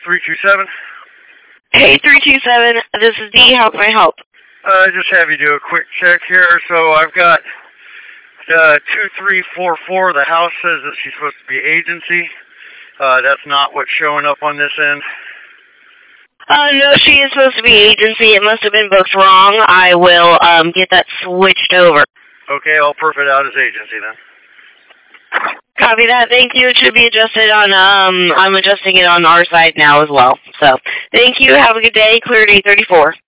327. Hey, 327, this is Dee. How can I help? Just have you do a quick check here. So I've got 2344. The house says that she's supposed to be agency. That's not what's showing up on this end. No, she is supposed to be agency. It must have been booked wrong. I will get that switched over. Okay, I'll perf it out as agency then. Copy that. Thank you. It should be adjusted on, I'm adjusting it on our side now as well. So, thank you. Have a good day. Cleared 834.